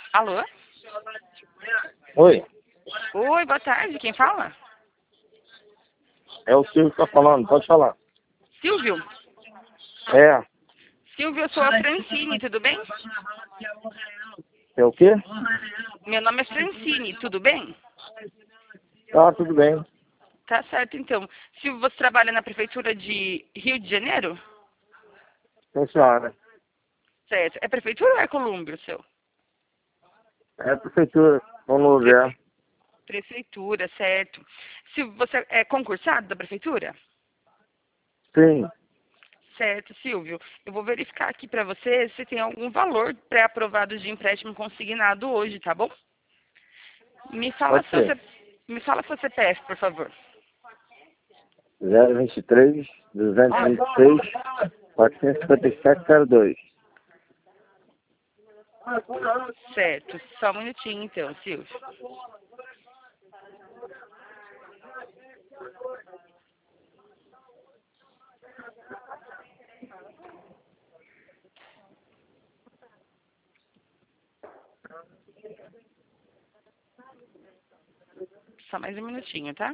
Alô? Oi, Oi, boa tarde. Quem fala? é o Silvio que tá falando, pode falar. Silvio? É, Silvio, eu sou a Francine, tudo bem? é o quê? Meu nome é Francine, tudo bem? Ah, tudo bem. Tá certo, então. Silvio, você trabalha na prefeitura de Rio de Janeiro? Sim, senhora. Certo. É prefeitura ou é Colúmbio, seu? É a prefeitura, vamos ver. Prefeitura, certo. Silvio, você é concursado da prefeitura? Sim, Certo, Silvio. Eu vou verificar aqui para você se tem algum valor pré-aprovado de empréstimo consignado hoje, tá bom? Me fala pode seu, ser. me fala seu CPF, por favor. 023, 226, 45702. Certo. Só um minutinho, então, Silvio. Só mais um minutinho, tá?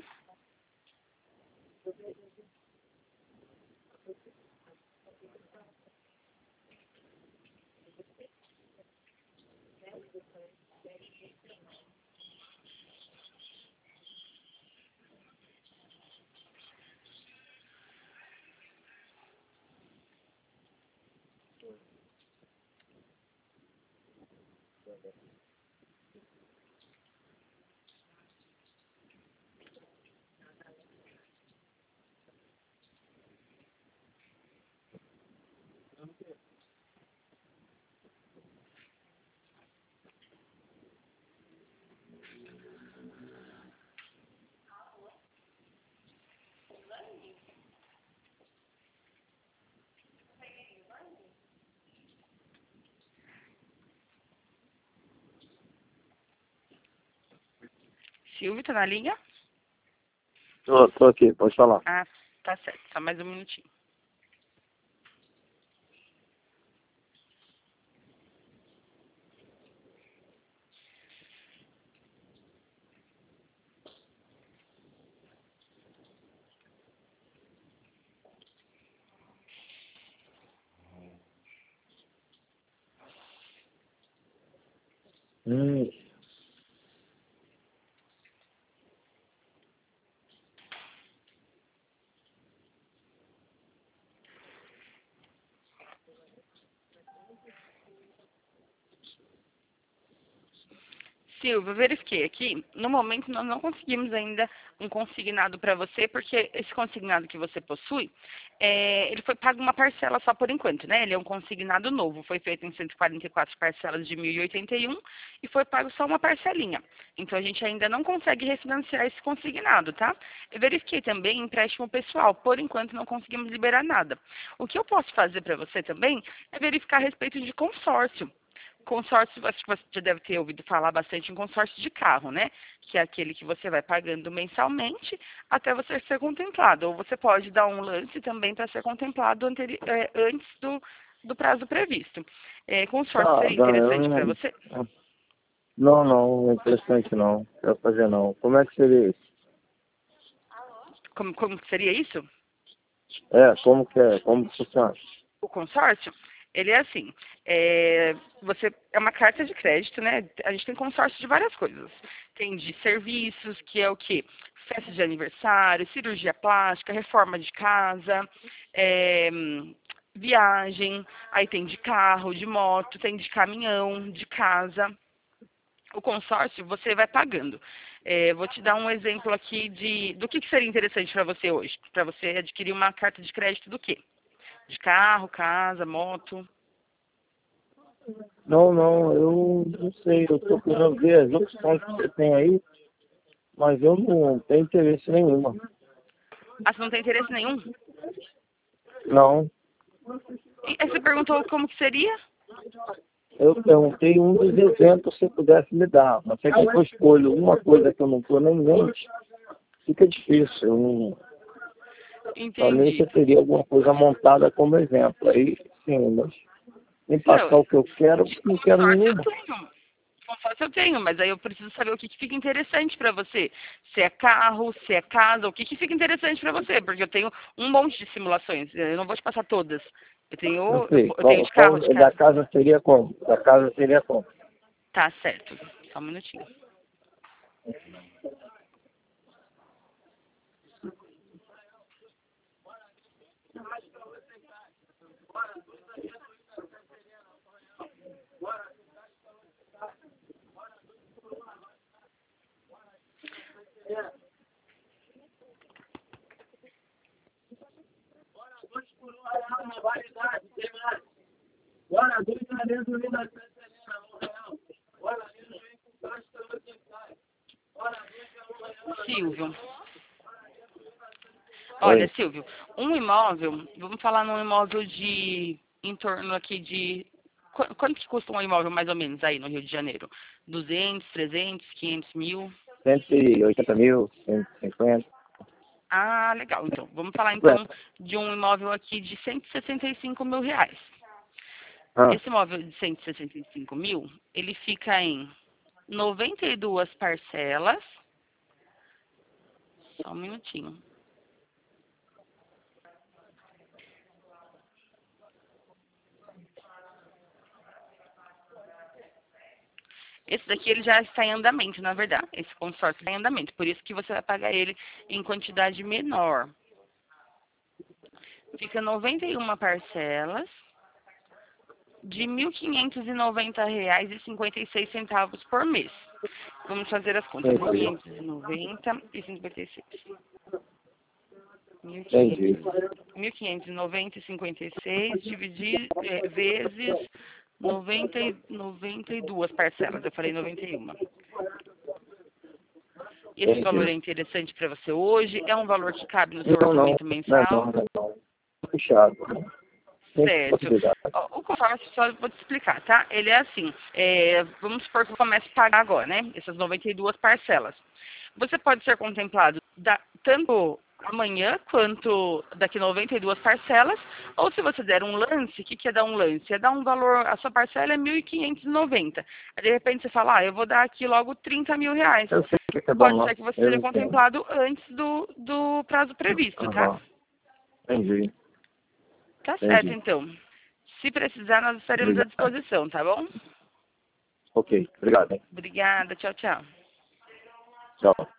Silvio, tá na linha? Tô aqui, pode falar. Ah, tá certo. Só mais um minutinho. Hum, Silvio, eu verifiquei aqui. No momento, nós não conseguimos ainda um consignado para você, porque esse consignado que você possui, ele foi pago uma parcela só por enquanto, né? Ele é um consignado novo. Foi feito em 144 parcelas de 1.081 e foi pago só uma parcelinha. Então, a gente ainda não consegue refinanciar esse consignado, tá? Eu verifiquei também empréstimo pessoal. Por enquanto, não conseguimos liberar nada. O que eu posso fazer para você também é verificar a respeito de consórcio. Consórcio, acho que você já deve ter ouvido falar bastante em consórcio de carro, né? Que é aquele que você vai pagando mensalmente até você ser contemplado. Ou você pode dar um lance também para ser contemplado antes do prazo previsto. Consórcio tá, seria interessante para você? não, não é interessante não. Quero fazer não. Como é que seria isso? Como que seria isso? Como que é? Como que funciona? O consórcio, ele é assim, você é uma carta de crédito, né? A gente tem consórcio de várias coisas. Tem de serviços, que é o quê? Festa de aniversário, cirurgia plástica, reforma de casa, é, viagem, aí tem de carro, de moto, tem de caminhão, de casa. O consórcio você vai pagando. Vou te dar um exemplo aqui do que seria interessante para você hoje, para você adquirir uma carta de crédito do quê? De carro, casa, moto. Não, não, eu não sei, eu tô querendo ver as opções que você tem aí, mas eu não tenho interesse nenhuma. Ah, você não tem interesse nenhum? Não, E aí você perguntou como que seria? eu perguntei um dos exemplos se pudesse me dar, mas se é que eu escolho uma coisa que eu não estou nem em mente, fica difícil. Eu não, para mim Entendi. você teria alguma coisa montada como exemplo. Aí sim, mas em Não, passar o que eu quero, de não quero consórcio eu nenhuma. tenho. parcelas eu tenho, mas aí eu preciso saber o que fica interessante para você. Se é carro, se é casa, o que fica interessante para você, porque eu tenho um monte de simulações, eu não vou te passar todas. Eu tenho, Não sei. eu tenho de carro, de Da casa. casa seria como? Da casa seria como? Tá certo, só um minutinho. Silvio. Olha, Oi. Silvio, um imóvel, vamos falar num imóvel em torno aqui de, quanto que custa um imóvel mais ou menos aí no Rio de Janeiro? 200, 300, 500 mil? 180 mil, 150. Ah, legal. Então, vamos falar então de um imóvel aqui de 165 mil reais. Ah, Esse imóvel de 165 mil, ele fica em 92 parcelas. Só um minutinho. Esse daqui ele já está em andamento, na verdade. Esse consórcio está em andamento. Por isso que você vai pagar ele em quantidade menor. Fica 91 parcelas de R$ 1.590,56 por mês. Vamos fazer as contas. entendi. 1.590,56. Entendi. 1.590,56 dividir vezes 92 parcelas. Eu falei 91. Esse valor é Entendi. interessante para você hoje? É um valor que cabe no seu Não, não. orçamento Não, mensal? não, não. Puxado. Tem Certo. possibilidade. Ó, o conforme só vou te explicar, tá? Ele é assim, vamos supor que eu comece a pagar agora, né? Essas 92 parcelas. Você pode ser contemplado tanto amanhã quanto daqui 92 parcelas, ou se você der um lance, o que é dar um lance? É dar um valor, a sua parcela é 1.590. Aí de repente você fala, eu vou dar aqui logo 30 mil reais. Eu sei que é bom Pode lá. ser que você Eu seja entendo. contemplado antes do prazo previsto, tá? Aham. Entendi. Tá certo, Entendi. então. Se precisar, nós estaremos à Obrigado. disposição, tá bom? Ok. Obrigado, hein? Obrigada, tchau, tchau. Tchau.